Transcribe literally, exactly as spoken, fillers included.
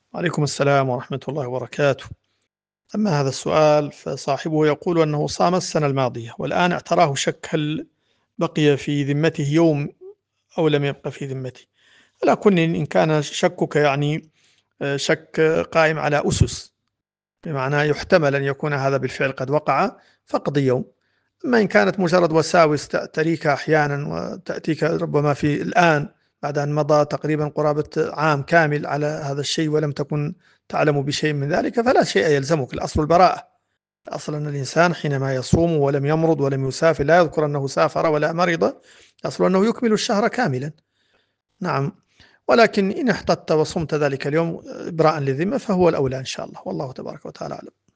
وعليكم السلام ورحمة الله وبركاته. أما هذا السؤال فصاحبه يقول أنه صام السنة الماضية والآن اعتراه شك هل بقي في ذمته يوم أو لم يبقى في ذمته. على كل إن كان شكك يعني آه، شك قائم على أسس، بمعنى يحتمل أن يكون هذا بالفعل قد وقع فاقضي يوم. أما إن كانت مجرد وساوس تأتيك أحيانا وتأتيك ربما في الآن بعد أن مضى تقريبا قرابة عام كامل على هذا الشيء ولم تكن تعلم بشيء من ذلك، فلا شيء يلزمك، الأصل البراءة. الأصل أن الإنسان حينما يصوم ولم يمرض ولم يسافر، لا يذكر أنه سافر ولا مرض، الأصل أنه يكمل الشهر كاملا. نعم، ولكن إن احتطت وصمت ذلك اليوم إبراء للذمة فهو الأولى إن شاء الله، والله تبارك وتعالى أعلم.